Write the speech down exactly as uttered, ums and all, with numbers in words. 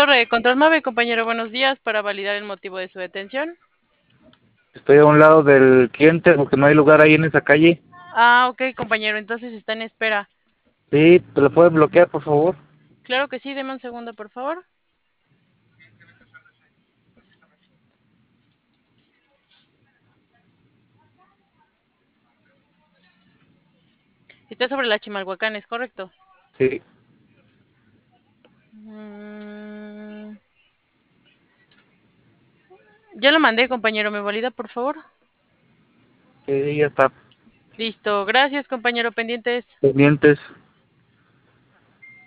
Torre de Control Mave, compañero, buenos días, para validar el motivo de su detención. Estoy a un lado del cliente porque no hay lugar ahí en esa calle. Ah, ok, compañero, entonces está en espera. Sí, ¿te lo puedes bloquear, por favor? Claro que sí, deme un segundo, por favor. Está sobre la Chimalhuacán, ¿es correcto? Sí, Mm, ya lo mandé, compañero, ¿me valida, por favor? sí, ya está. Listo, gracias, compañero, pendientes. Pendientes.